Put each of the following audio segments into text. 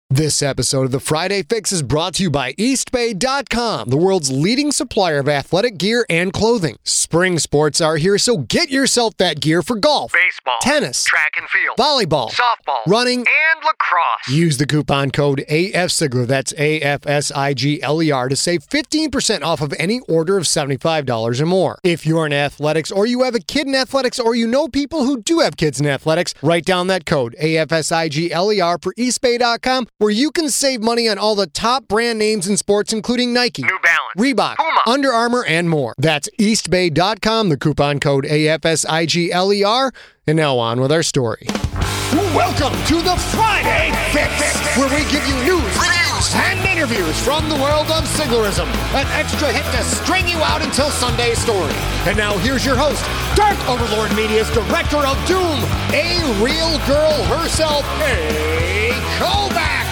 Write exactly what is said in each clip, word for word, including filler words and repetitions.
This episode of the Friday Fix is brought to you by East Bay dot com, the world's leading supplier of athletic gear and clothing. Spring sports are here, so get yourself that gear for golf, baseball, tennis, track and field, volleyball, softball, running, and lacrosse. Use the coupon code A F Sigler, that's A F S I G L E R, to save fifteen percent off of any order of seventy-five dollars or more. If you're in athletics, or you have a kid in athletics, or you know people who do have kids in athletics, write down that code A F S I G L E R for East Bay dot com, where you can save money on all the top brand names in sports, including Nike, New Balance, Reebok, Puma, Under Armour, and more. That's East Bay dot com, the coupon code A F S I G L E R. And now on with our story. Welcome to the Friday Fix, where we give you news, reviews, and interviews from the world of Siglerism. An extra hit to string you out until Sunday's story. And now here's your host, Dark Overlord Media's Director of Doom, a real girl herself, A. Kovacs.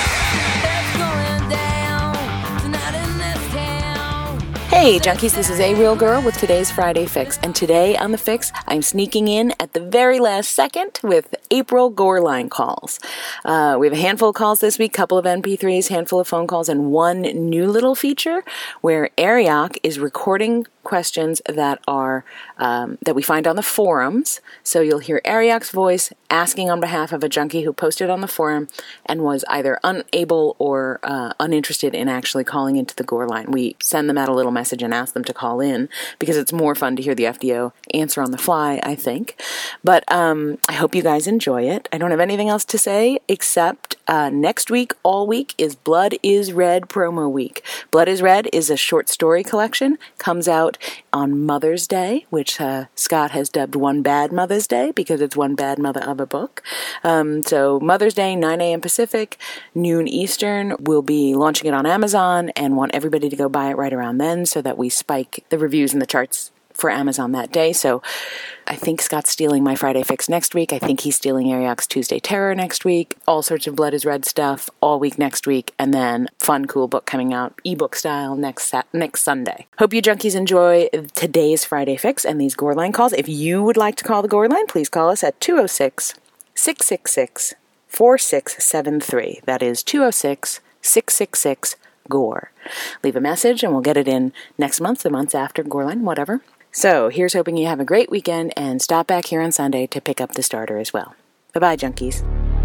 Hey Junkies, this is A Real Girl with today's Friday Fix, and today on the Fix, I'm sneaking in at the very last second with April Goreline calls. Uh, we have a handful of calls this week, couple of M P threes, handful of phone calls, and one new little feature where Ariok is recording questions that are um, that we find on the forums. So you'll hear Ariok's voice asking on behalf of a junkie who posted on the forum and was either unable or uh, uninterested in actually calling into the Gore line. We send them out a little message and ask them to call in because it's more fun to hear the F D O answer on the fly, I think. But um, I hope you guys enjoy it. I don't have anything else to say except uh, next week, all week, is Blood is Red promo week. Blood is Red is a short story collection, comes out on Mother's Day, which uh, Scott has dubbed One Bad Mother's Day because it's one bad mother of a book. Um, so Mother's Day, nine a.m. Pacific, noon Eastern. We'll be launching it on Amazon and want everybody to go buy it right around then so that we spike the reviews and the charts for Amazon that day. So I think Scott's stealing my Friday Fix next week. I think he's stealing Ariok's Tuesday Terror next week. All sorts of Blood is Red stuff all week next week. And then fun, cool book coming out, ebook style, next sat- next Sunday. Hope you junkies enjoy today's Friday Fix and these Gore line calls. If you would like to call the Gore line, please call us at two oh six, six six six, four six seven three. That is two oh six, six six six, Gore. Leave a message and we'll get it in next month, the months after, Goreline, whatever. So here's hoping you have a great weekend and stop back here on Sunday to pick up the starter as well. Bye-bye, junkies.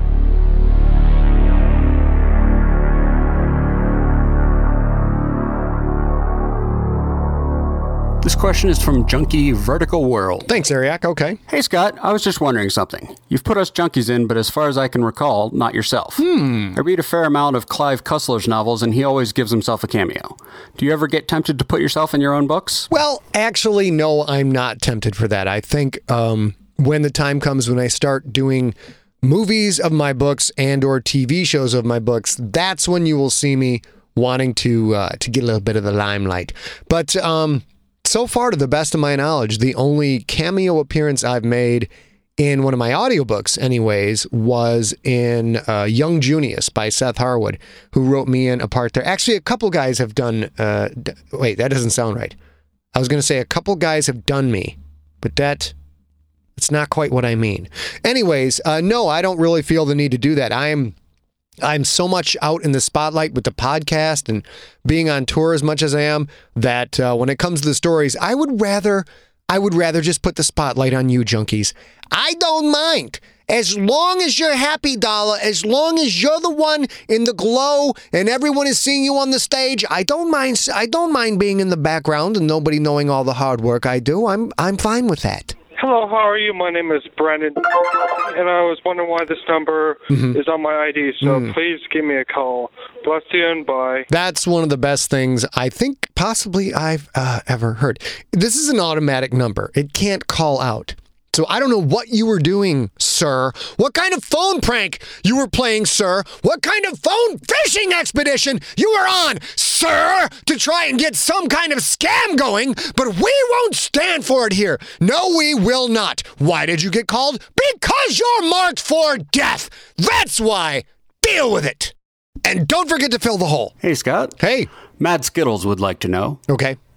This question is from Junkie Vertical World. Thanks, Ariok. Okay. Hey, Scott, I was just wondering something. You've put us junkies in, but as far as I can recall, not yourself. Hmm. I read a fair amount of Clive Cussler's novels, and he always gives himself a cameo. Do you ever get tempted to put yourself in your own books? Well, actually, no, I'm not tempted for that. I think um, when the time comes when I start doing movies of my books and or T V shows of my books, that's when you will see me wanting to uh, to get a little bit of the limelight. But um so far, to the best of my knowledge, the only cameo appearance I've made in one of my audiobooks, anyways, was in uh, Young Junius by Seth Harwood, who wrote me in a part there. Actually, a couple guys have done... Uh, d- wait, that doesn't sound right. I was going to say a couple guys have done me, but that... It's not quite what I mean. Anyways, uh, no, I don't really feel the need to do that. I am... I'm so much out in the spotlight with the podcast and being on tour as much as I am that uh, when it comes to the stories, I would rather I would rather just put the spotlight on you junkies. I don't mind. As long as you're happy, Dala, as long as you're the one in the glow and everyone is seeing you on the stage, I don't mind I don't mind being in the background and nobody knowing all the hard work I do. I'm I'm fine with that. Hello, how are you? My name is Brandon, and I was wondering why this number mm-hmm. is on my I D, so mm. please give me a call. Bless you and bye. That's one of the best things I think possibly I've uh, ever heard. This is an automatic number. It can't call out. So I don't know what you were doing, sir. What kind of phone prank you were playing, sir. What kind of phone phishing expedition you were on, sir, to try and get some kind of scam going, but we won't stand for it here. No, we will not. Why did you get called? Because you're marked for death. That's why. Deal with it. And don't forget to fill the hole. Hey, Scott. Hey. Mad Skittles would like to know. Okay.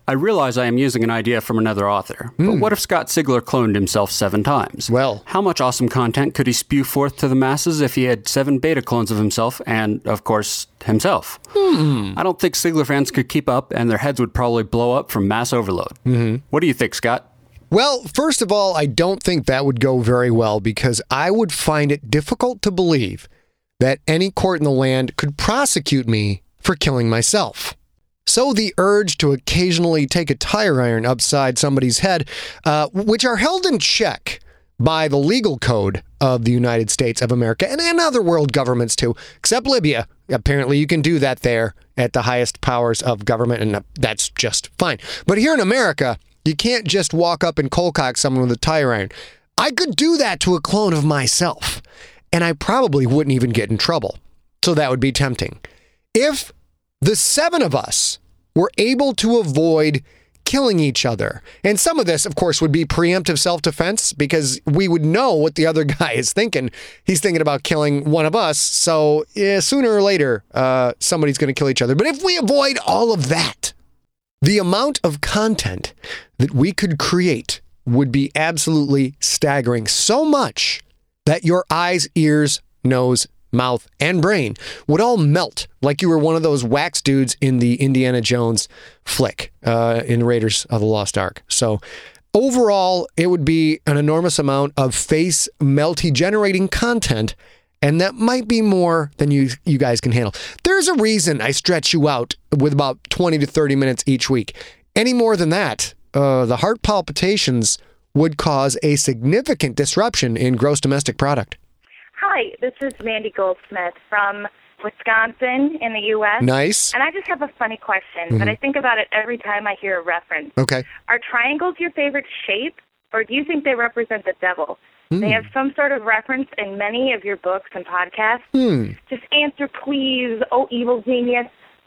I realize I am using an idea from another author, but Mm. what if Scott Sigler cloned himself seven times? Well, How much awesome content could he spew forth to the masses if he had seven beta clones of himself and, of course, himself? hmm. I don't think Sigler fans could keep up, and their heads would probably blow up from mass overload. Mm-hmm. What do you think, Scott? Well, first of all, I don't think that would go very well because I would find it difficult to believe that any court in the land could prosecute me for killing myself. So the urge to occasionally take a tire iron upside somebody's head, uh, which are held in check by the legal code of the United States of America and, and other world governments too, except Libya. Apparently you can do that there at the highest powers of government, and that's just fine. But here in America, you can't just walk up and cold cock someone with a tire iron. I could do that to a clone of myself, and I probably wouldn't even get in trouble. So that would be tempting. If the seven of us were able to avoid killing each other, and some of this, of course, would be preemptive self-defense because we would know what the other guy is thinking. He's thinking about killing one of us, so yeah, sooner or later, uh, somebody's going to kill each other. But if we avoid all of that, the amount of content that we could create would be absolutely staggering. So much that your eyes, ears, nose, mouth, and brain would all melt like you were one of those wax dudes in the Indiana Jones flick uh, in Raiders of the Lost Ark. So overall, it would be an enormous amount of face melty generating content, and that might be more than you you guys can handle. There's a reason I stretch you out with about twenty to thirty minutes each week. Any more than that, uh, the heart palpitations would cause a significant disruption in gross domestic product. Hi, this is Mandy Goldsmith from Wisconsin in the U S Nice. And I just have a funny question, Mm-hmm. but I think about it every time I hear a reference. Okay. Are triangles your favorite shape, or do you think they represent the devil? Mm. They have some sort of reference in many of your books and podcasts. Hmm. Just answer, please, oh evil genius.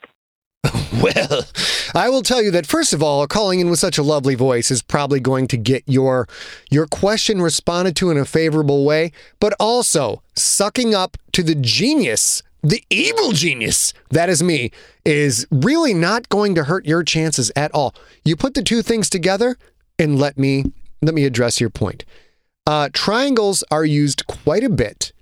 Well, I will tell you that, first of all, calling in with such a lovely voice is probably going to get your your question responded to in a favorable way, but also sucking up to the genius, the evil genius, that is me, is really not going to hurt your chances at all. You put the two things together, and let me let me address your point. Uh, triangles are used quite a bit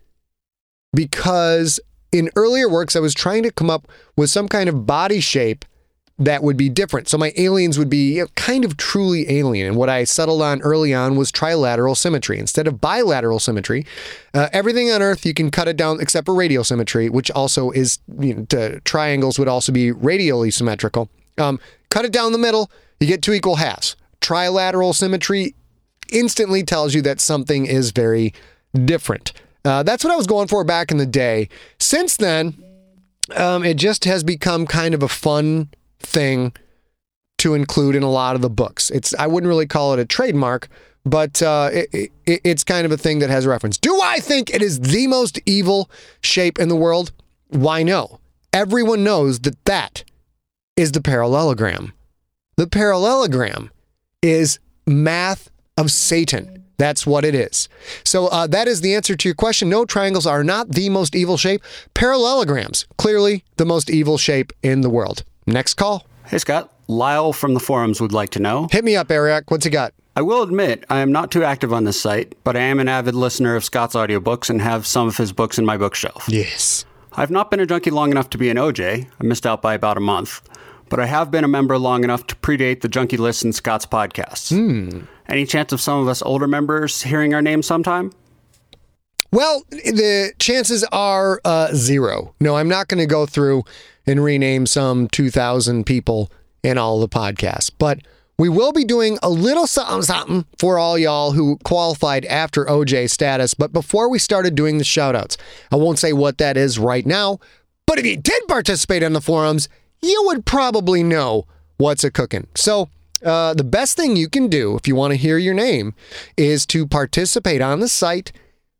because in earlier works, I was trying to come up with some kind of body shape that would be different. So my aliens would be, you know, kind of truly alien. And what I settled on early on was trilateral symmetry. Instead of bilateral symmetry, uh, everything on Earth, you can cut it down except for radial symmetry, which also is, you know, to, triangles would also be radially symmetrical. Um, cut it down the middle, you get two equal halves. Trilateral symmetry instantly tells you that something is very different. Uh, that's what I was going for back in the day. Since then, um, it just has become kind of a fun thing to include in a lot of the books. It's I wouldn't really call it a trademark, but uh, it, it, it's kind of a thing that has a reference. Do I think it is the most evil shape in the world? Why, no. Everyone knows that that is the parallelogram. The parallelogram is math of Satan. That's what it is. So uh, that is the answer to your question. No, triangles are not the most evil shape. Parallelograms, clearly the most evil shape in the world. Next call. Hey, Scott. Lyle from the forums would like to know. Hit me up, Eric. What's he got? I will admit I am not too active on this site, but I am an avid listener of Scott's audiobooks and have some of his books in my bookshelf. Yes. I've not been a junkie long enough to be an O J. I missed out by about a month. But I have been a member long enough to predate the junkie list in Scott's podcasts. Hmm. Any chance of some of us older members hearing our names sometime? Well, the chances are uh, zero. No, I'm not going to go through and rename some two thousand people in all the podcasts. But we will be doing a little something something for all y'all who qualified after O J status. But before we started doing the shout-outs, I won't say what that is right now. But if you did participate in the forums, you would probably know what's a cooking. So uh, the best thing you can do if you want to hear your name is to participate on the site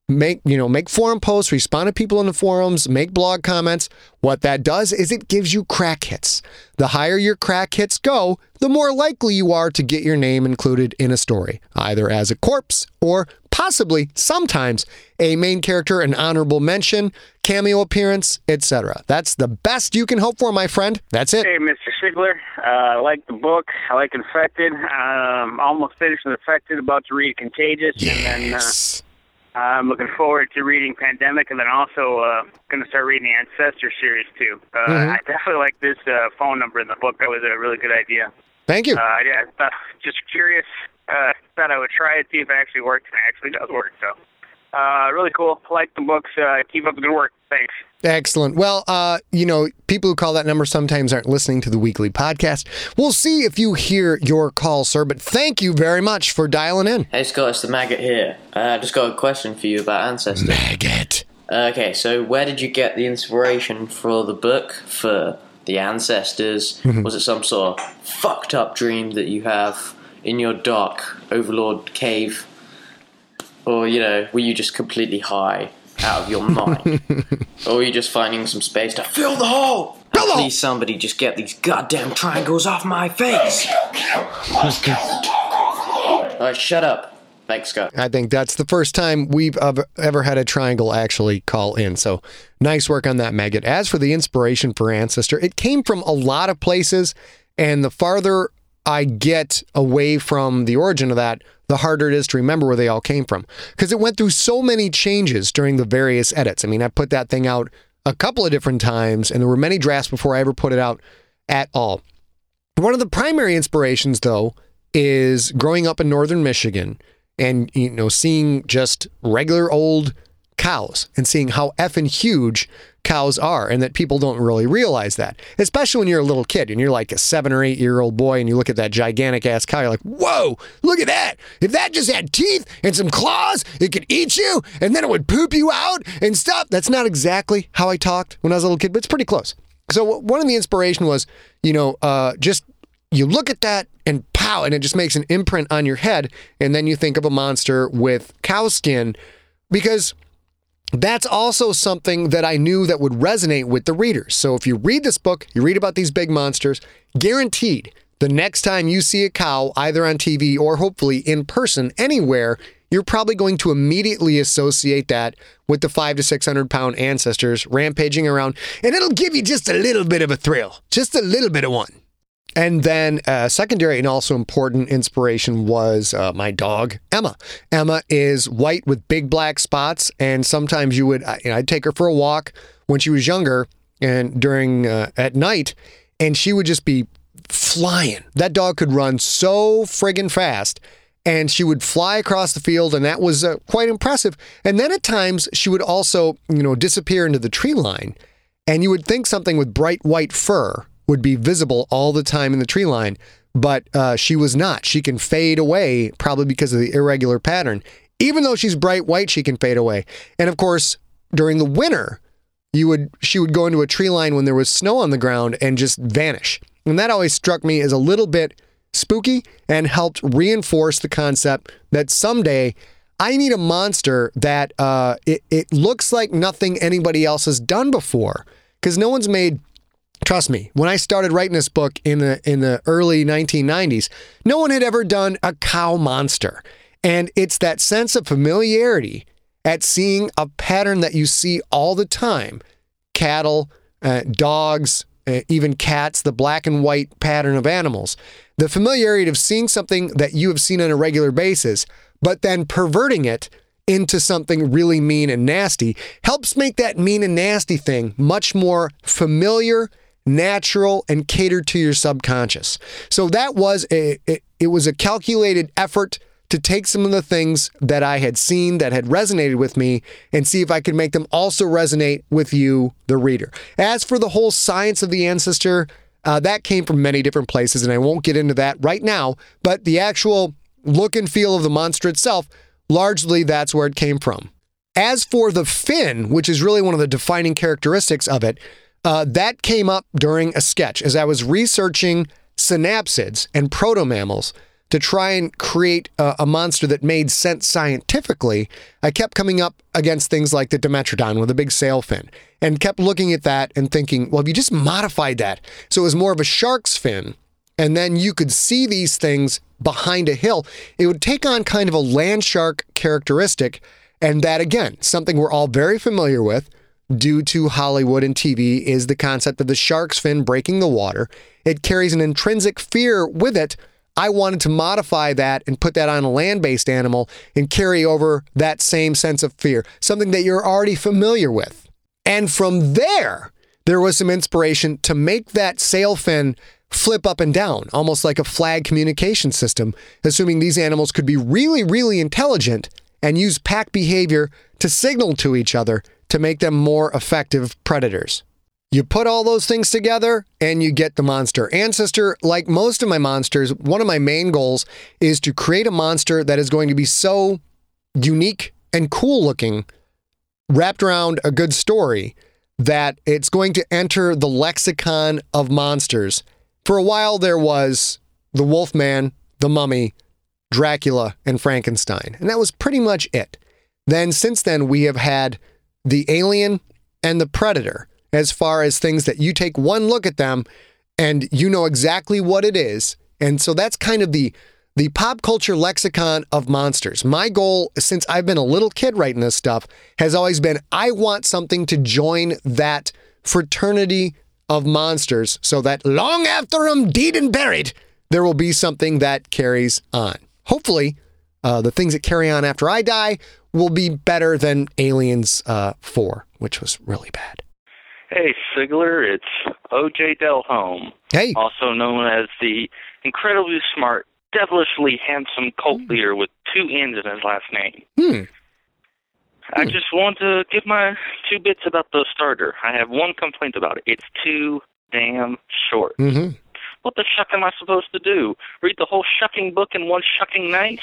make, you know, make forum posts, respond to people in the forums, make blog comments. What that does is it gives you crack hits. The higher your crack hits go, the more likely you are to get your name included in a story, either as a corpse or possibly, sometimes, a main character, an honorable mention, cameo appearance, et cetera. That's the best you can hope for, my friend. That's it. Hey, Mister Sigler. Uh, I like the book. I like Infected. Um, almost finished with Infected, about to read Contagious. Yes. And then uh, I'm looking forward to reading Pandemic, and then also uh, going to start reading the Ancestor series, too. Uh, Mm-hmm. I definitely like this uh, phone number in the book. That was a really good idea. Thank you. Uh, yeah, uh, just curious. Uh, thought I would try it, see if it actually works, and it actually does work. So, uh, really cool. Like the books. Uh, keep up the good work. Thanks. Excellent. Well, uh, you know, people who call that number sometimes aren't listening to the weekly podcast. We'll see if you hear your call, sir, but thank you very much for dialing in. Hey, Scott, it's the Maggot here. I uh, just got a question for you about Ancestor. Maggot. Uh, okay, so where did you get the inspiration for the book, for the Ancestors? Mm-hmm. Was it some sort of fucked up dream that you have in your dark Overlord cave? Or, you know, were you just completely high out of your mind? Or were you just finding some space to fill the hole? Fill the hole! Please, somebody just get these goddamn triangles off my face! Alright, shut up. Thanks, Scott. I think that's the first time we've ever, ever had a triangle actually call in. So nice work on that, Maggot. As for the inspiration for Ancestor, it came from a lot of places, and the farther I get away from the origin of that, the harder it is to remember where they all came from. Because it went through so many changes during the various edits. I mean, I put that thing out a couple of different times, and there were many drafts before I ever put it out at all. One of the primary inspirations, though, is growing up in northern Michigan and, you know, seeing just regular old cows and seeing how effing huge cows are, and that people don't really realize that, especially when you're a little kid and you're like a seven or eight year old boy and you look at that gigantic ass cow, you're like, whoa, look at that. If that just had teeth and some claws, it could eat you and then it would poop you out and stuff. That's not exactly how I talked when I was a little kid, but it's pretty close. So one of the inspiration was, you know, uh, just you look at that and pow, and it just makes an imprint on your head. And then you think of a monster with cow skin, because that's also something that I knew that would resonate with the readers. So if you read this book, you read about these big monsters, guaranteed the next time you see a cow, either on T V or hopefully in person anywhere, you're probably going to immediately associate that with the five to six hundred pound ancestors rampaging around, and it'll give you just a little bit of a thrill, just a little bit of one. And then uh, secondary and also important inspiration was uh, my dog, Emma. Emma is white with big black spots, and sometimes you would, you know, I'd take her for a walk when she was younger and during uh, at night, and she would just be flying. That dog could run so friggin' fast, and she would fly across the field, and that was uh, quite impressive. And then at times she would also, you know, disappear into the tree line, and you would think something with bright white fur would be visible all the time in the tree line, but uh, she was not. She can fade away, probably because of the irregular pattern. Even though she's bright white, she can fade away. And of course, during the winter, you would she would go into a tree line when there was snow on the ground and just vanish. And that always struck me as a little bit spooky and helped reinforce the concept that someday I need a monster that uh, it, it looks like nothing anybody else has done before. Because no one's made... Trust me, when I started writing this book in the in the early nineteen nineties, no one had ever done a cow monster. And it's that sense of familiarity at seeing a pattern that you see all the time. Cattle, uh, dogs, uh, even cats, the black and white pattern of animals. The familiarity of seeing something that you have seen on a regular basis, but then perverting it into something really mean and nasty helps make that mean and nasty thing much more familiar, natural, and catered to your subconscious. So that was a, it, it was a calculated effort to take some of the things that I had seen that had resonated with me and see if I could make them also resonate with you, the reader. As for the whole science of the ancestor, uh, that came from many different places, and I won't get into that right now, but the actual look and feel of the monster itself, largely that's where it came from. As for the fin, which is really one of the defining characteristics of it, Uh, that came up during a sketch. As I was researching synapsids and proto-mammals, to try and create a, a monster that made sense scientifically, I kept coming up against things like the Dimetrodon with a big sail fin, and kept looking at that and thinking, well, if you just modified that so it was more of a shark's fin, and then you could see these things behind a hill, it would take on kind of a land shark characteristic. And that, again, something we're all very familiar with due to Hollywood and T V, is the concept of the shark's fin breaking the water. It carries an intrinsic fear with it. I wanted to modify that and put that on a land-based animal and carry over that same sense of fear, something that you're already familiar with. And from there, there was some inspiration to make that sail fin flip up and down, almost like a flag communication system, assuming these animals could be really, really intelligent and use pack behavior to signal to each other to make them more effective predators. You put all those things together and you get the monster. Ancestor, like most of my monsters, one of my main goals is to create a monster that is going to be so unique and cool looking, wrapped around a good story, that it's going to enter the lexicon of monsters. For a while there was the Wolfman, the Mummy, Dracula, and Frankenstein. And that was pretty much it. Then since then we have had the Alien and the Predator, as far as things that you take one look at them and you know exactly what it is. And so that's kind of the the pop culture lexicon of monsters. My goal, since I've been a little kid writing this stuff, has always been, I want something to join that fraternity of monsters so that long after I'm dead and buried, there will be something that carries on. Hopefully, uh, the things that carry on after I die will be better than Aliens uh, four, which was really bad. Hey, Sigler, it's O J Delhome. Hey. Also known as the incredibly smart, devilishly handsome cult leader with two N's in his last name. Hmm. I just want to give my two bits about the starter. I have one complaint about it. It's too damn short. Mm-hmm. What the shuck am I supposed to do? Read the whole shucking book in one shucking night?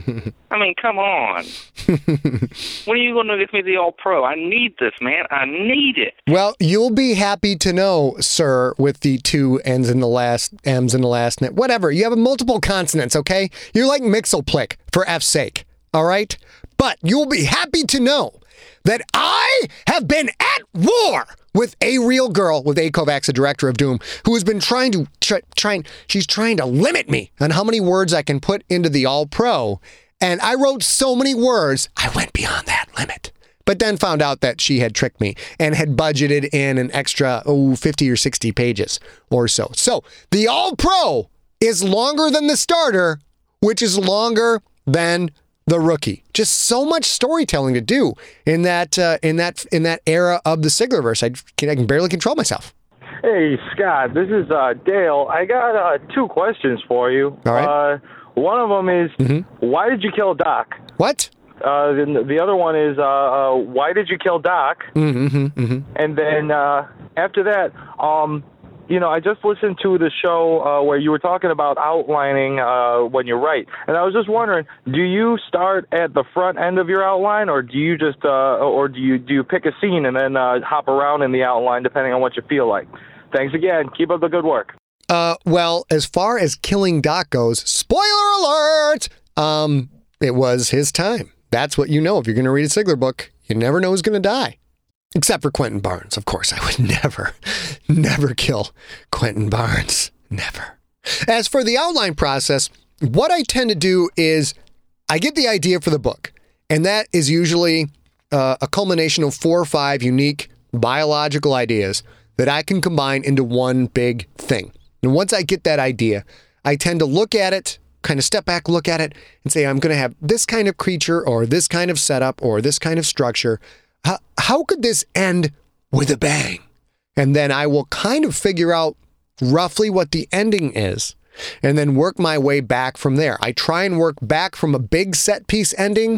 I mean, come on. When are you going to give me the All-Pro? I need this, man. I need it. Well, you'll be happy to know, sir, with the two N's in the last, M's in the last, whatever. You have multiple consonants, okay? You're like Mixoplick, for F's sake, all right? But you'll be happy to know that I have been at war with a real girl, with A. Kovacs, the director of Doom, who has been trying to, try, trying, she's trying to limit me on how many words I can put into the All-Pro. And I wrote so many words, I went beyond that limit. But then found out that she had tricked me and had budgeted in an extra, oh, fifty or sixty pages or so. So the All-Pro is longer than the starter, which is longer than the rookie. Just so much storytelling to do in that uh, in that in that era of the Siglerverse. I can, I can barely control myself. Hey, Scott, this is uh, Dale. I got uh, two questions for you. All right. Uh, one of them is, mm-hmm. why did you kill Doc? What? Uh, the, the other one is, uh, uh, why did you kill Doc? Mm-hmm, mm-hmm. And then uh, after that, um, you know, I just listened to the show uh, where you were talking about outlining uh, when you write, and I was just wondering, do you start at the front end of your outline, or do you just, uh, or do you do you pick a scene and then uh, hop around in the outline depending on what you feel like? Thanks again. Keep up the good work. Uh, well, as far as killing Doc goes, spoiler alert! Um, it was his time. That's what you know if you're going to read a Sigler book. You never know who's going to die. Except for Quentin Barnes, of course. I would never, never kill Quentin Barnes. Never. As for the outline process, what I tend to do is I get the idea for the book, and that is usually uh, a culmination of four or five unique biological ideas that I can combine into one big thing. And once I get that idea, I tend to look at it, kind of step back, look at it, and say, I'm going to have this kind of creature or this kind of setup or this kind of structure. How, how could this end with a bang? And then I will kind of figure out roughly what the ending is and then work my way back from there. I try and work back from a big set piece ending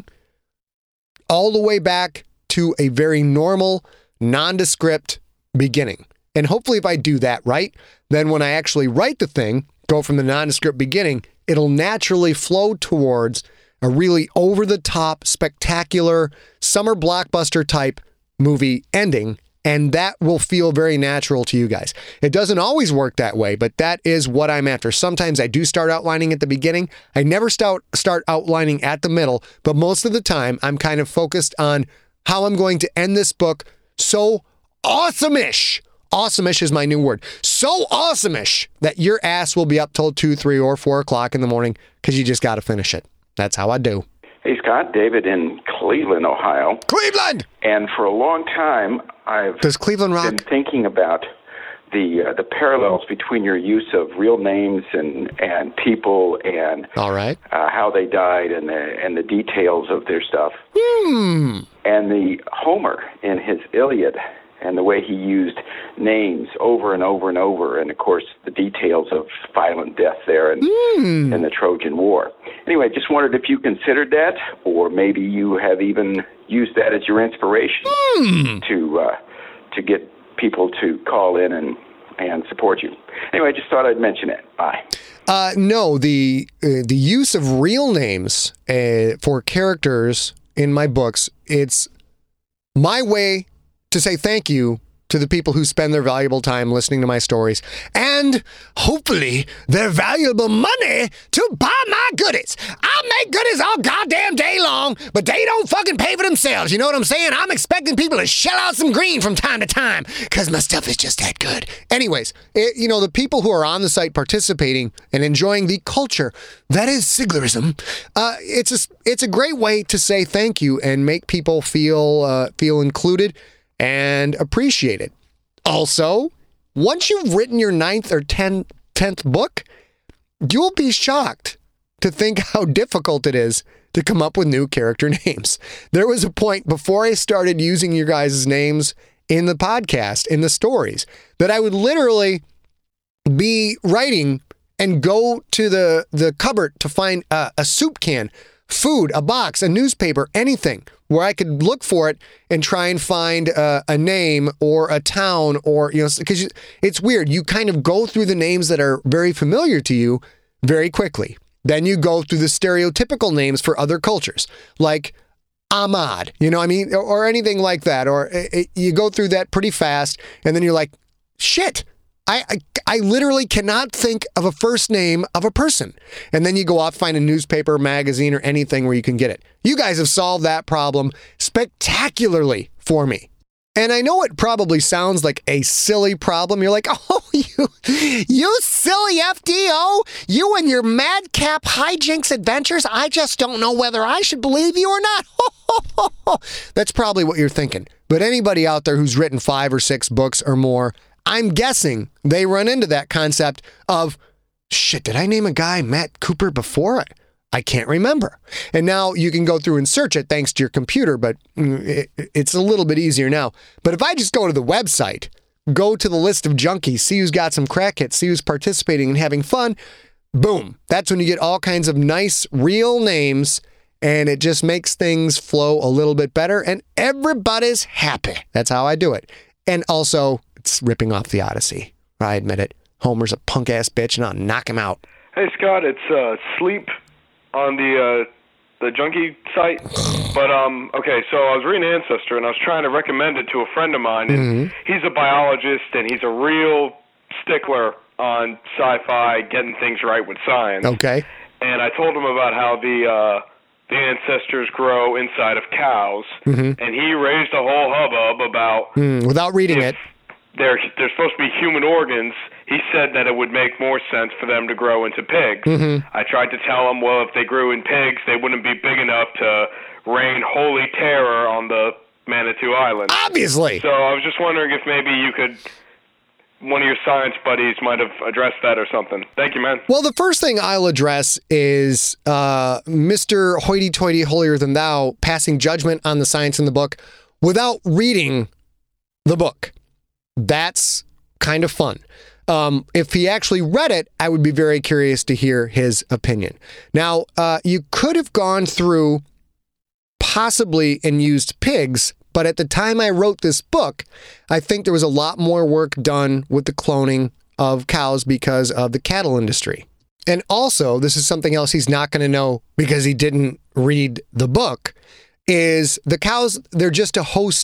all the way back to a very normal, nondescript beginning. And hopefully if I do that right, then when I actually write the thing, go from the nondescript beginning, it'll naturally flow towards a really over-the-top, spectacular, summer blockbuster type movie ending. and that will feel very natural to you guys. It doesn't always work that way, but that is what I'm after. Sometimes I do start outlining at the beginning. I never start start outlining at the middle, but most of the time I'm kind of focused on how I'm going to end this book so awesome-ish. Awesome-ish is my new word. So awesome-ish that your ass will be up till two, three, or four o'clock in the morning because you just got to finish it. That's how I do. Hey, Scott. David in Cleveland, Ohio. Cleveland! And for a long time, I've Does Cleveland rock? been thinking about the uh, the parallels between your use of real names and, and people and All right. uh, how they died and the and the details of their stuff. Hmm. And the Homer in his Iliad and the way he used names over and over and over, and of course the details of violent death there and mm. in the Trojan War. Anyway, just wondered if you considered that, or maybe you have even used that as your inspiration mm. to uh, to get people to call in and and support you. Anyway, I just thought I'd mention it. Bye. Uh, no, the uh, the use of real names uh, for characters in my books, it's my way to say thank you to the people who spend their valuable time listening to my stories and hopefully their valuable money to buy my goodies. I make goodies all goddamn day long, but they don't fucking pay for themselves. You know what I'm saying? I'm expecting people to shell out some green from time to time because my stuff is just that good. Anyways, it, you know, the people who are on the site participating and enjoying the culture, that is Siglerism, uh, it's, a, it's a great way to say thank you and make people feel uh, feel included and appreciate it. Also, once you've written your ninth or ten, tenth book, you'll be shocked to think how difficult it is to come up with new character names. There was a point before I started using your guys' names in the podcast, in the stories, that I would literally be writing and go to the, the cupboard to find a, a soup can, food, a box, a newspaper, anything where I could look for it and try and find uh, a name or a town or, you know, because it's weird. You kind of go through the names that are very familiar to you very quickly. Then you go through the stereotypical names for other cultures, like Ahmad, you know what I mean? Or, or anything like that. Or it, it, you go through that pretty fast and then you're like, shit. I, I I literally cannot think of a first name of a person. And then you go off, find a newspaper, magazine, or anything where you can get it. You guys have solved that problem spectacularly for me. And I know it probably sounds like a silly problem. You're like, oh, you, you silly F D O, you and your madcap hijinks adventures. I just don't know whether I should believe you or not. That's probably what you're thinking. But anybody out there who's written five or six books or more, I'm guessing they run into that concept of, shit, did I name a guy Matt Cooper before? I, I can't remember. And now you can go through and search it thanks to your computer, but it, it's a little bit easier now. But if I just go to the website, go to the list of junkies, see who's got some crack hits, see who's participating and having fun, boom. That's when you get all kinds of nice, real names, and it just makes things flow a little bit better, and everybody's happy. That's how I do it. And also, it's ripping off the Odyssey. I admit it. Homer's a punk-ass bitch, and I'll knock him out. Hey, Scott, it's uh, Sleep on the uh, the junkie site. But, um, okay, so I was reading Ancestor, and I was trying to recommend it to a friend of mine. And mm-hmm. He's a biologist, and he's a real stickler on sci-fi, getting things right with science. Okay. And I told him about how the... Uh, the ancestors grow inside of cows, mm-hmm. and he raised a whole hubbub about... Mm, without reading it. They're, they're supposed to be human organs. He said that it would make more sense for them to grow into pigs. Mm-hmm. I tried to tell him, well, if they grew in pigs, they wouldn't be big enough to rain holy terror on the Manitou Island. Obviously! So I was just wondering if maybe you could... one of your science buddies might have addressed that or something. Thank you, man. Well, the first thing I'll address is uh, Mister Hoity-toity holier-than-thou passing judgment on the science in the book without reading the book. That's kind of fun. Um, if he actually read it, I would be very curious to hear his opinion. Now, uh, you could have gone through possibly and used pigs, but at the time I wrote this book, I think there was a lot more work done with the cloning of cows because of the cattle industry. And also, this is something else he's not going to know because he didn't read the book, is the cows, they're just a host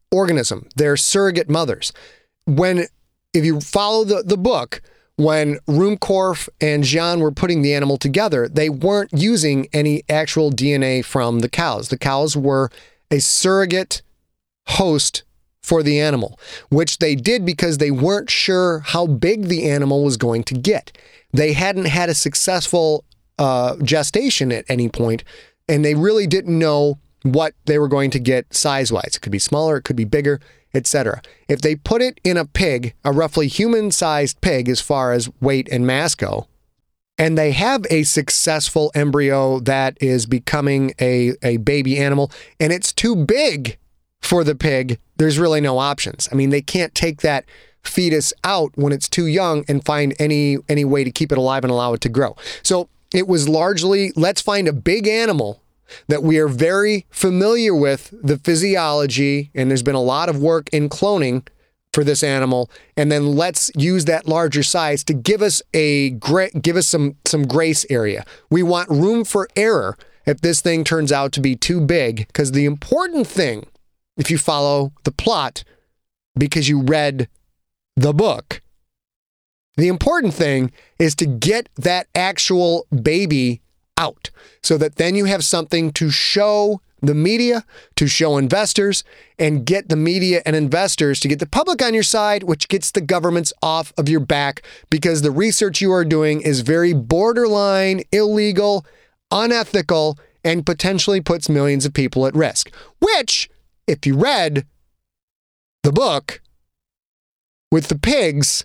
organism. They're surrogate mothers. When, if you follow the, the book, when Ruhmkorff and Jean were putting the animal together, they weren't using any actual D N A from the cows. The cows were a surrogate host for the animal, which they did because they weren't sure how big the animal was going to get. They hadn't had a successful uh, gestation at any point, and they really didn't know what they were going to get size-wise. It could be smaller, it could be bigger, et cetera. If they put it in a pig, a roughly human-sized pig as far as weight and mass go, and they have a successful embryo that is becoming a, a baby animal, and it's too big for the pig, there's really no options. I mean, they can't take that fetus out when it's too young and find any any way to keep it alive and allow it to grow. So it was largely, let's find a big animal that we are very familiar with the physiology, and there's been a lot of work in cloning for this animal, and then let's use that larger size to give us a gra- give us some some grace area. We want room for error if this thing turns out to be too big, because the important thing, if you follow the plot, because you read the book, the important thing is to get that actual baby out so that then you have something to show the media, to show investors, and get the media and investors to get the public on your side, which gets the governments off of your back, because the research you are doing is very borderline, illegal, unethical, and potentially puts millions of people at risk. Which, if you read the book with the pigs,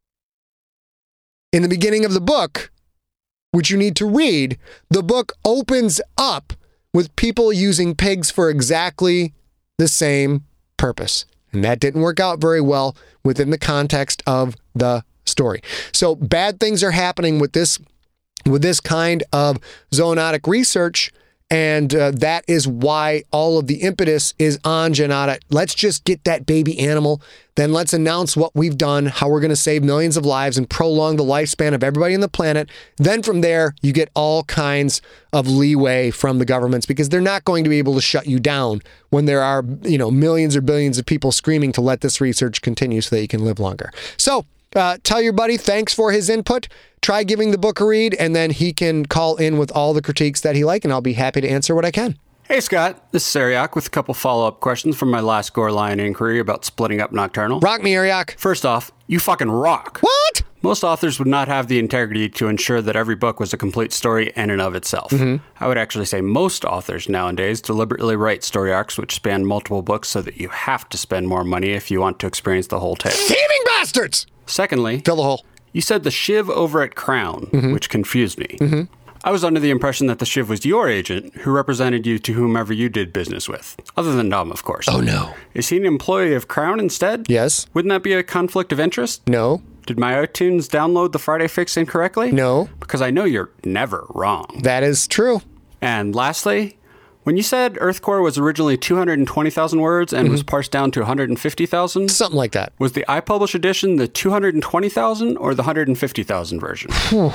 in the beginning of the book, which you need to read, the book opens up with people using pigs for exactly the same purpose. And that didn't work out very well within the context of the story. So bad things are happening with this, with this kind of zoonotic research. And uh, that is why all of the impetus is on Genada. Let's just get that baby animal. Then let's announce what we've done, how we're going to save millions of lives and prolong the lifespan of everybody on the planet. Then from there, you get all kinds of leeway from the governments, because they're not going to be able to shut you down when there are, you know, millions or billions of people screaming to let this research continue so that you can live longer. So uh, tell your buddy thanks for his input. Try giving the book a read, and then he can call in with all the critiques that he likes, and I'll be happy to answer what I can. Hey, Scott. This is Ariak with a couple follow-up questions from my last Gore Lion inquiry about splitting up Nocturnal. Rock me, Ariak. First off, you fucking rock. What? Most authors would not have the integrity to ensure that every book was a complete story in and of itself. Mm-hmm. I would actually say most authors nowadays deliberately write story arcs which span multiple books so that you have to spend more money if you want to experience the whole tale. Thieving bastards! Secondly, fill the hole. You said the Shiv over at Crown, mm-hmm. which confused me. Mm-hmm. I was under the impression that the Shiv was your agent who represented you to whomever you did business with. Other than Dom, of course. Oh, no. Is he an employee of Crown instead? Yes. Wouldn't that be a conflict of interest? No. Did my iTunes download the Friday Fix incorrectly? No. Because I know you're never wrong. That is true. And lastly, when you said EarthCore was originally two hundred twenty thousand words and mm-hmm. was parsed down to one hundred fifty thousand? Something like that. Was the iPublish edition the two hundred twenty thousand or the one hundred fifty thousand version?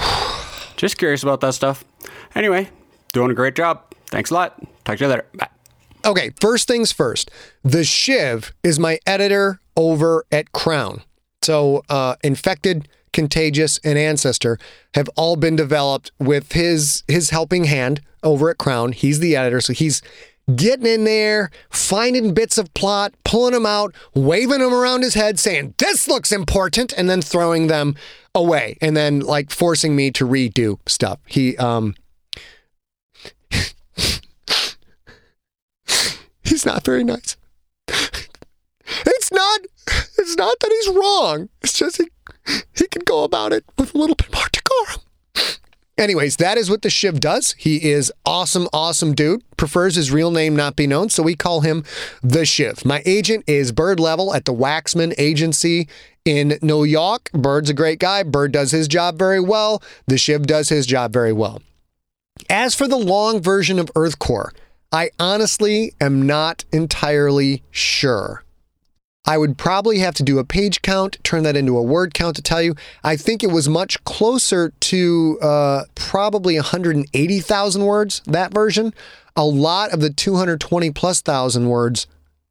Just curious about that stuff. Anyway, doing a great job. Thanks a lot. Talk to you later. Bye. Okay, first things first. The Shiv is my editor over at Crown. So uh, Infected, Contagious, and Ancestor have all been developed with his his helping hand over at Crown. He's the editor, so he's getting in there, finding bits of plot, pulling them out, waving them around his head, saying, this looks important, and then throwing them away, and then like forcing me to redo stuff. He, um, he's not very nice. It's not, it's not that he's wrong. It's just he, he can go about it with a little bit more decorum. Anyways, that is what the Shiv does. He is awesome, awesome dude. Prefers his real name not be known, so we call him the Shiv. My agent is Bird Level at the Waxman Agency in New York. Bird's a great guy. Bird does his job very well. The Shiv does his job very well. As for the long version of EarthCore, I honestly am not entirely sure. I would probably have to do a page count, turn that into a word count to tell you. I think it was much closer to uh, probably one hundred eighty thousand words, that version. A lot of the two hundred twenty plus thousand words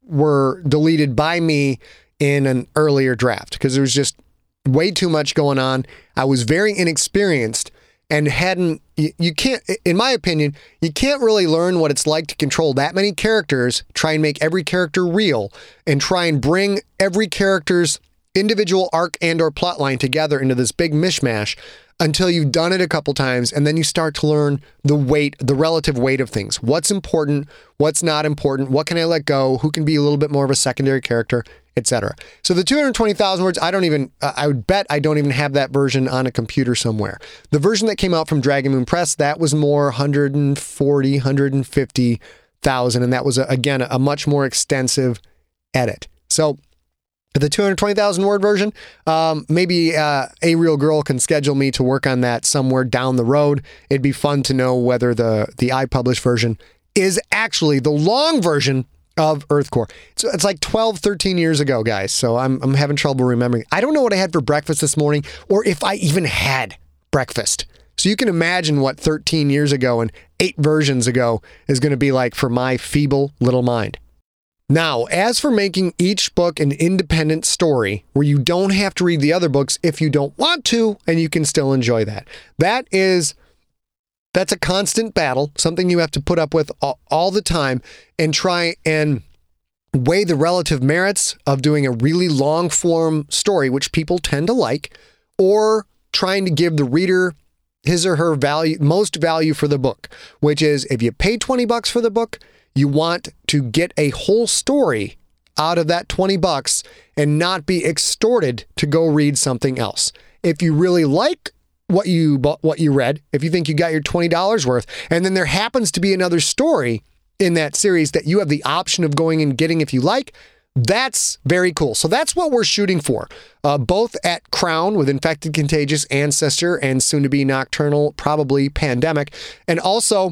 were deleted by me in an earlier draft because there was just way too much going on. I was very inexperienced and hadn't, you, you can't, in my opinion, you can't really learn what it's like to control that many characters, try and make every character real, and try and bring every character's individual arc and or plot line together into this big mishmash until you've done it a couple times, and then you start to learn the weight, the relative weight of things. What's important, what's not important, what can I let go, who can be a little bit more of a secondary character, et cetera. So the two hundred twenty thousand words, I don't even, uh, I would bet I don't even have that version on a computer somewhere. The version that came out from Dragon Moon Press, that was more one hundred forty, one hundred fifty thousand, and that was, a, again, a much more extensive edit. So the two hundred twenty thousand word version, um, maybe uh, A Real Girl can schedule me to work on that somewhere down the road. It'd be fun to know whether the, the iPublish version is actually the long version of Earthcore. So it's like twelve, thirteen years ago, guys. So I'm I'm having trouble remembering. I don't know what I had for breakfast this morning or if I even had breakfast. So you can imagine what thirteen years ago and eight versions ago is going to be like for my feeble little mind. Now, as for making each book an independent story where you don't have to read the other books if you don't want to, and you can still enjoy that. That is, that's a constant battle, something you have to put up with all, all the time and try and weigh the relative merits of doing a really long form story, which people tend to like, or trying to give the reader his or her value, most value for the book, which is if you pay twenty bucks for the book, you want to get a whole story out of that twenty bucks and not be extorted to go read something else. If you really like what you what you read, if you think you got your twenty dollars worth, and then there happens to be another story in that series that you have the option of going and getting if you like, that's very cool. So that's what we're shooting for, uh, both at Crown with Infected, Contagious, Ancestor, and soon to be Nocturnal, probably Pandemic, and also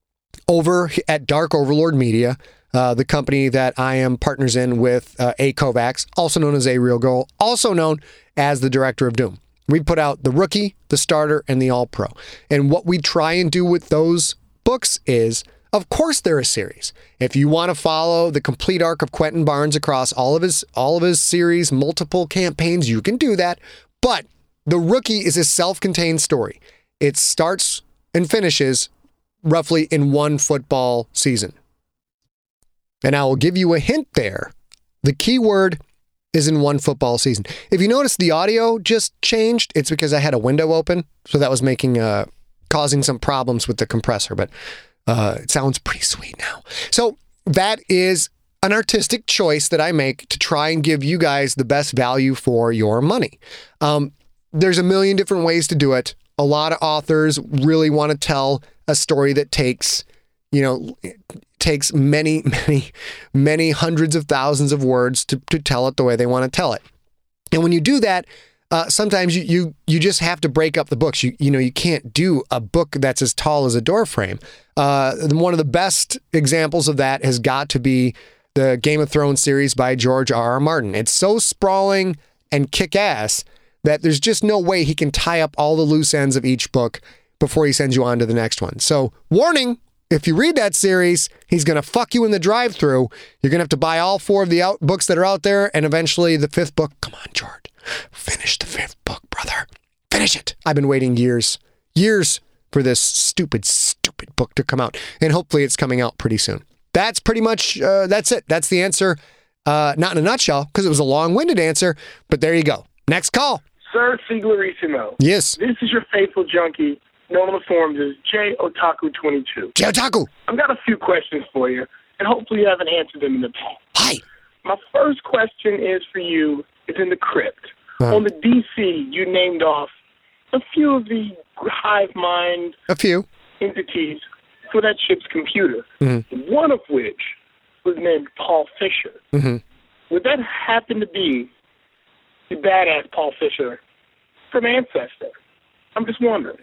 over at Dark Overlord Media, uh, the company that I am partners in with uh, A. Kovacs, also known as A Real Girl, also known as the Director of Doom. We put out the Rookie, the Starter, and the All Pro. And what we try and do with those books is, of course, they're a series. If you want to follow the complete arc of Quentin Barnes across all of his all of his series, multiple campaigns, you can do that. But the Rookie is a self-contained story. It starts and finishes roughly in one football season. And I will give you a hint there. The key word is in one football season. If you notice the audio just changed, it's because I had a window open. So that was making, uh, causing some problems with the compressor, but uh, it sounds pretty sweet now. So that is an artistic choice that I make to try and give you guys the best value for your money. Um, there's a million different ways to do it. A lot of authors really want to tell a story that takes, you know, takes many, many, many hundreds of thousands of words to, to tell it the way they want to tell it. And when you do that, uh, sometimes you, you you just have to break up the books. You you know, you can't do a book that's as tall as a door frame. Uh, one of the best examples of that has got to be the Game of Thrones series by George R. R. Martin. It's so sprawling and kick-ass that there's just no way he can tie up all the loose ends of each book before he sends you on to the next one. So, warning, if you read that series, he's going to fuck you in the drive-thru. You're going to have to buy all four of the out books that are out there, and eventually the fifth book. Come on, George. Finish the fifth book, brother. Finish it. I've been waiting years, years for this stupid, stupid book to come out, and hopefully it's coming out pretty soon. That's pretty much, uh, that's it. That's the answer. Uh, not in a nutshell, because it was a long-winded answer, but there you go. Next call. Sir Siglarissimo. Yes. This is your faithful junkie, known on the forums as J Otaku twenty-two. J Otaku. I've got a few questions for you, and hopefully you haven't answered them in the past. Hi. My first question is for you. It's in the crypt. Uh-huh. On the D C, you named off a few of the hive mind a few entities for that ship's computer. Mm-hmm. One of which was named Paul Fisher. Mm-hmm. Would that happen to be the badass Paul Fisher from Ancestor? I'm just wondering.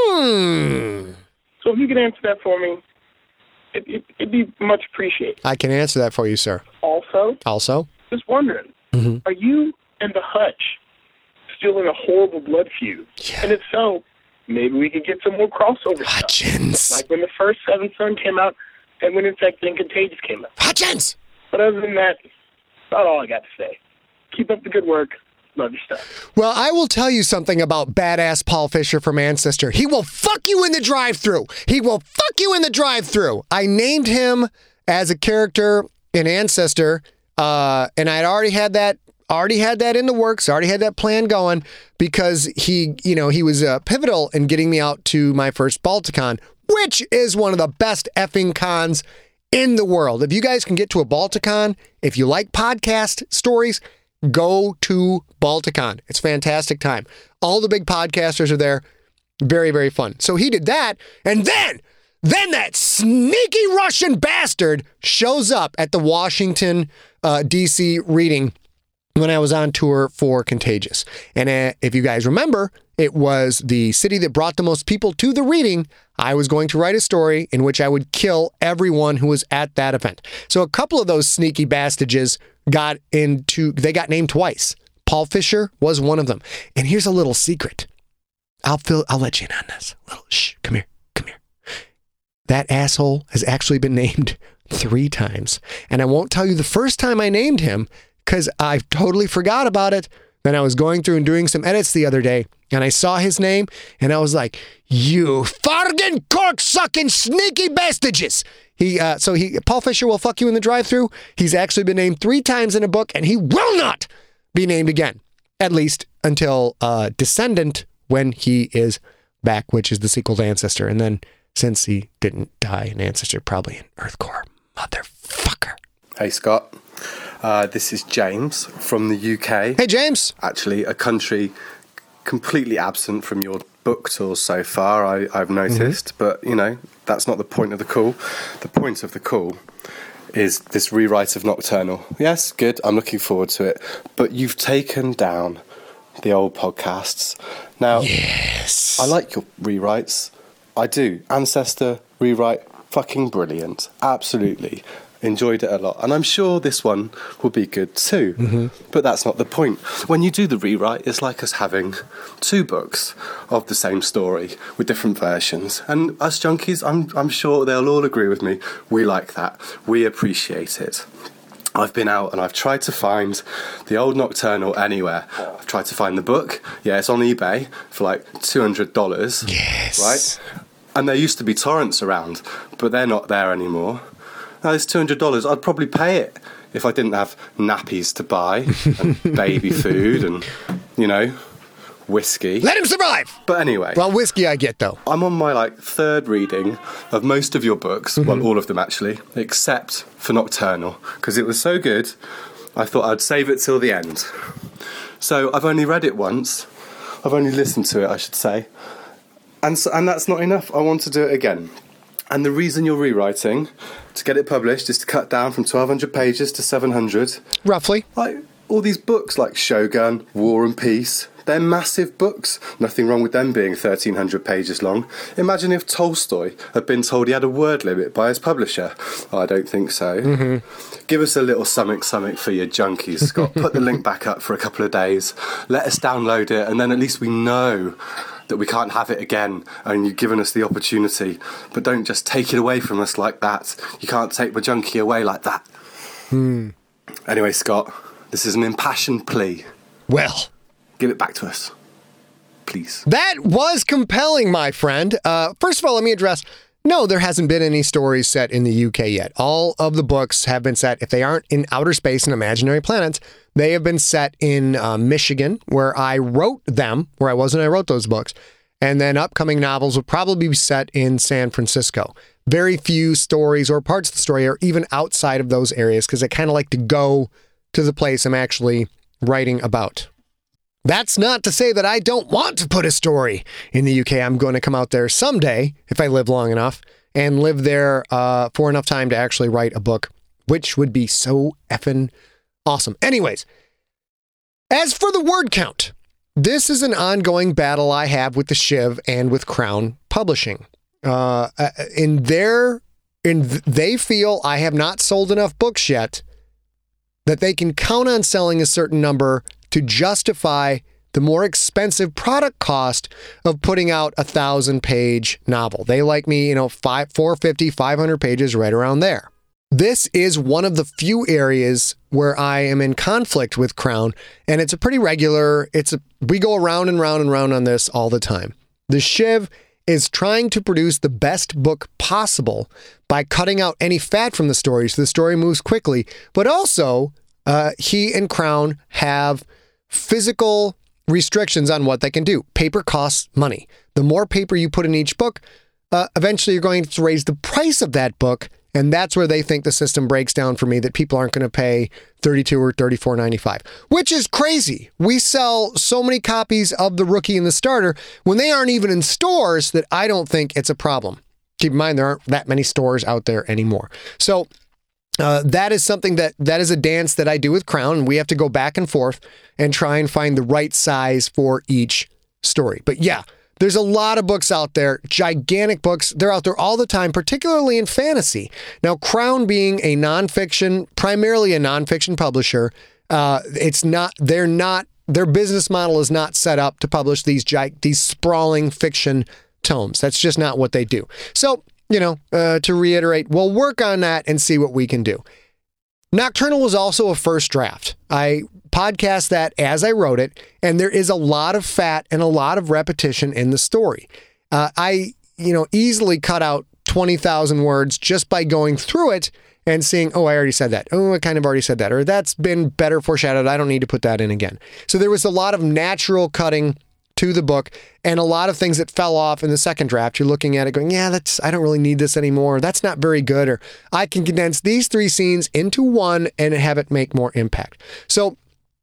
Hmm. So if you could answer that for me, it, it, it'd be much appreciated. I can answer that for you, sir. Also, Also, just wondering, mm-hmm. are you and the Hutch still in a horrible blood feud? Yeah. And if so, maybe we could get some more crossover Hutchins. stuff. Like when the first Seventh Son came out and when Infected and Contagious came out. Hutchins! But other than that, that's about all I got to say. Keep up the good work. Love your stuff. Well, I will tell you something about badass Paul Fisher from Ancestor. He will fuck you in the drive-thru. He will fuck you in the drive-thru. I named him as a character in Ancestor, uh, and I'd already had that already had that in the works, already had that plan going, because he, you know, he was uh, pivotal in getting me out to my first Balticon, which is one of the best effing cons in the world. If you guys can get to a Balticon, if you like podcast stories, go to Balticon. It's a fantastic time. All the big podcasters are there. Very, very fun. So he did that. And then, then that sneaky Russian bastard shows up at the Washington, uh, D C reading when I was on tour for Contagious. And uh, if you guys remember, it was the city that brought the most people to the reading. I was going to write a story in which I would kill everyone who was at that event. So a couple of those sneaky bastages got into, they got named twice. Paul Fisher was one of them. And here's a little secret. I'll fill, I'll let you in on this. Little, shh, come here, come here. That asshole has actually been named three times. And I won't tell you the first time I named him because I totally forgot about it. Then I was going through and doing some edits the other day, and I saw his name, and I was like, you farting, cork-sucking, sneaky bastages. He, uh, so he, Paul Fisher will fuck you in the drive-thru. He's actually been named three times in a book, and he will not be named again, at least until uh, Descendant, when he is back, which is the sequel to Ancestor. And then, since he didn't die in Ancestor, probably in Earthcore. Motherfucker. Hey, Scott. Uh, this is James from the U K. Hey, James. Actually, a country completely absent from your book tours so far, I, I've noticed. Mm-hmm. But, you know, that's not the point of the call. The point of the call is this rewrite of Nocturnal. Yes, good. I'm looking forward to it. But you've taken down the old podcasts. Now, yes. I like your rewrites. I do. Ancestor rewrite, fucking brilliant. Absolutely. Enjoyed it a lot. And I'm sure this one will be good too. Mm-hmm. But that's not the point. When you do the rewrite, it's like us having two books of the same story with different versions. And us junkies, I'm, I'm sure they'll all agree with me. We like that. We appreciate it. I've been out and I've tried to find the old Nocturnal anywhere. I've tried to find the book. Yeah, it's on eBay for like two hundred dollars. Yes. Right? And there used to be torrents around, but they're not there anymore. Now, this two hundred dollars, I'd probably pay it if I didn't have nappies to buy and baby food and, you know, whiskey. Let him survive! But anyway. Well, whiskey I get, though. I'm on my, like, third reading of most of your books. Mm-hmm. Well, all of them, actually, except for Nocturnal, because it was so good, I thought I'd save it till the end. So I've only read it once. I've only listened to it, I should say. And so, and that's not enough. I want to do it again. And the reason you're rewriting to get it published is to cut down from twelve hundred pages to seven hundred. Roughly. Like all these books like Shogun, War and Peace, they're massive books. Nothing wrong with them being thirteen hundred pages long. Imagine if Tolstoy had been told he had a word limit by his publisher. Oh, I don't think so. Mm-hmm. Give us a little something, something for your junkies, Scott. Put the link back up for a couple of days. Let us download it, and then at least we know that we can't have it again, and you've given us the opportunity. But don't just take it away from us like that. You can't take my junkie away like that. Hmm. Anyway, Scott, this is an impassioned plea. Well, give it back to us, please. That was compelling, my friend. Uh, first of all, let me address, no, there hasn't been any stories set in the U K yet. All of the books have been set, if they aren't in outer space and imaginary planets, they have been set in uh, Michigan, where I wrote them, where I was when I wrote those books. And then upcoming novels will probably be set in San Francisco. Very few stories or parts of the story are even outside of those areas, because I kind of like to go to the place I'm actually writing about. That's not to say that I don't want to put a story in the U K. I'm going to come out there someday, if I live long enough, and live there uh, for enough time to actually write a book, which would be so effing awesome. Anyways, as for the word count, this is an ongoing battle I have with the Shiv and with Crown Publishing. Uh, in their, in th- they feel I have not sold enough books yet that they can count on selling a certain number to justify the more expensive product cost of putting out a thousand page novel. They like me, you know, five, four fifty, five hundred pages, right around there. this is one of the few areas where I am in conflict with Crown, and it's a pretty regular, it's a, we go around and round and round on this all the time. The Shiv is trying to produce the best book possible by cutting out any fat from the story so the story moves quickly, but also uh, he and Crown have physical restrictions on what they can do. Paper costs money. The more paper you put in each book, uh, eventually you're going to raise the price of that book. And that's where they think the system breaks down for me, that people aren't going to pay thirty-two or thirty-four ninety-five, which is crazy. We sell so many copies of The Rookie and the Starter when they aren't even in stores that I don't think it's a problem. Keep in mind, there aren't that many stores out there anymore. So uh, that is something that that is a dance that I do with Crown, and we have to go back and forth and try and find the right size for each story. But yeah, there's a lot of books out there, gigantic books. They're out there all the time, particularly in fantasy. Now, Crown being a nonfiction, primarily a nonfiction publisher, uh, it's not, they're not, their business model is not set up to publish these gi- these sprawling fiction tomes. That's just not what they do. So, you know, uh, to reiterate, we'll work on that and see what we can do. Nocturnal was also a first draft. I podcast that as I wrote it, and there is a lot of fat and a lot of repetition in the story. Uh, I, you know, easily cut out twenty thousand words just by going through it and seeing, oh, I already said that. Oh, I kind of already said that. Or that's been better foreshadowed. I don't need to put that in again. So there was a lot of natural cutting to the book and a lot of things that fell off in the second draft. You're looking at it going, yeah, that's, I don't really need this anymore. That's not very good. Or I can condense these three scenes into one and have it make more impact. So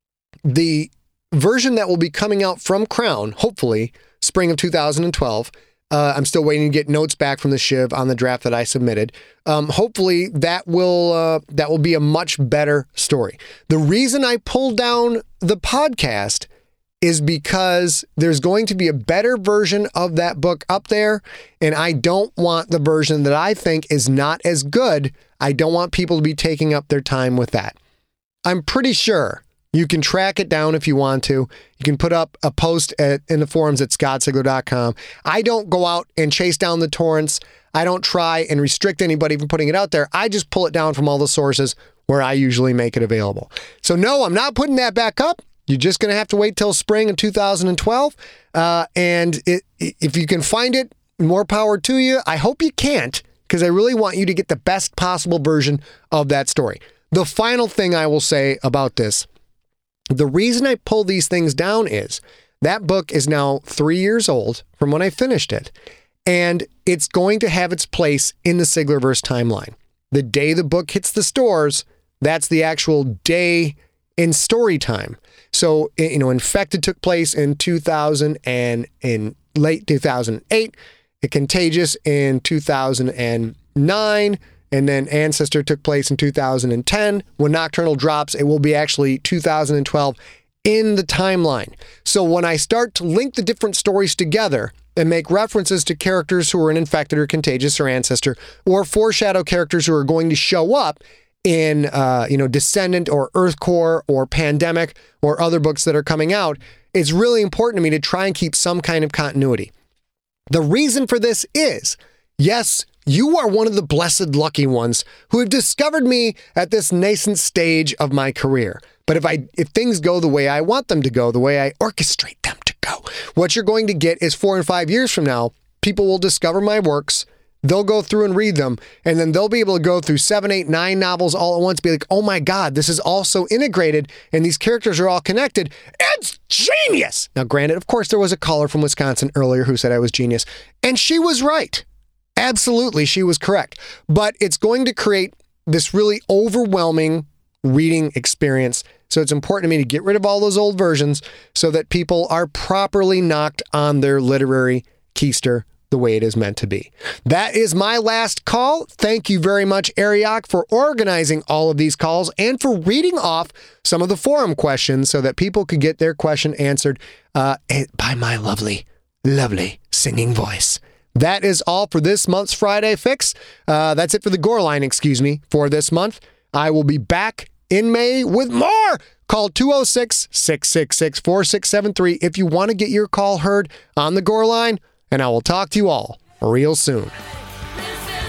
the version that will be coming out from Crown, hopefully spring of two thousand twelve, uh, I'm still waiting to get notes back from the Shiv on the draft that I submitted. Um, hopefully that will uh, that will be a much better story. The reason I pulled down the podcast is because there's going to be a better version of that book up there, and I don't want the version that I think is not as good. I don't want people to be taking up their time with that. I'm pretty sure you can track it down if you want to. You can put up a post at, in the forums at scott sigler dot com. I don't go out and chase down the torrents. I don't try and restrict anybody from putting it out there. I just pull it down from all the sources where I usually make it available. So no, I'm not putting that back up. You're just going to have to wait till spring of two thousand twelve. Uh, and it, if you can find it, more power to you. I hope you can't, because I really want you to get the best possible version of that story. The final thing I will say about this, the reason I pull these things down is that book is now three years old from when I finished it, and it's going to have its place in the Siglerverse timeline. The day the book hits the stores, that's the actual day in story time. So, you know, Infected took place in two thousand and in late two thousand eight, Contagious in two thousand nine, and then Ancestor took place in two thousand ten. When Nocturnal drops, it will be actually two thousand twelve in the timeline. So when I start to link the different stories together and make references to characters who are in Infected or Contagious or Ancestor, or foreshadow characters who are going to show up in, uh, you know, Descendant or Earthcore or Pandemic or other books that are coming out, it's really important to me to try and keep some kind of continuity. The reason for this is, yes, you are one of the blessed lucky ones who have discovered me at this nascent stage of my career. But if I if things go the way I want them to go, the way I orchestrate them to go, what you're going to get is four and five years from now, people will discover my works, they'll go through and read them, and then they'll be able to go through seven, eight, nine novels all at once, be like, oh my God, this is all so integrated, and these characters are all connected. It's genius! Now, granted, of course, there was a caller from Wisconsin earlier who said I was genius, and she was right. Absolutely, she was correct. But it's going to create this really overwhelming reading experience. So it's important to me to get rid of all those old versions so that people are properly knocked on their literary keister the way it is meant to be. That is my last call. Thank you very much, Ariok, for organizing all of these calls and for reading off some of the forum questions so that people could get their question answered uh, by my lovely, lovely singing voice. That is all for this month's Friday Fix. Uh, that's it for the Gore line, excuse me, for this month. I will be back in May with more. Call two oh six, six six six, four six seven three if you want to get your call heard on the Gore line, and I will talk to you all real soon. Listen.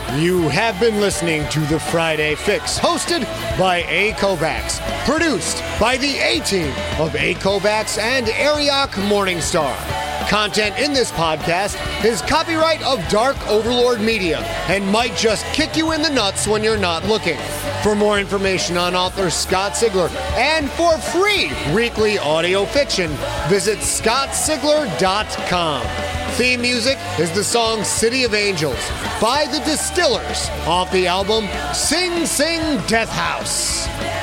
You have been listening to The Friday Fix, hosted by A. Kovacs, produced by the A-Team of A. Kovacs and Ariok Morningstar. Content in this podcast is copyright of Dark Overlord Media and might just kick you in the nuts when you're not looking. For more information on author Scott Sigler and for free weekly audio fiction, visit scott sigler dot com. Theme music is the song City of Angels by The Distillers off the album Sing Sing Death House.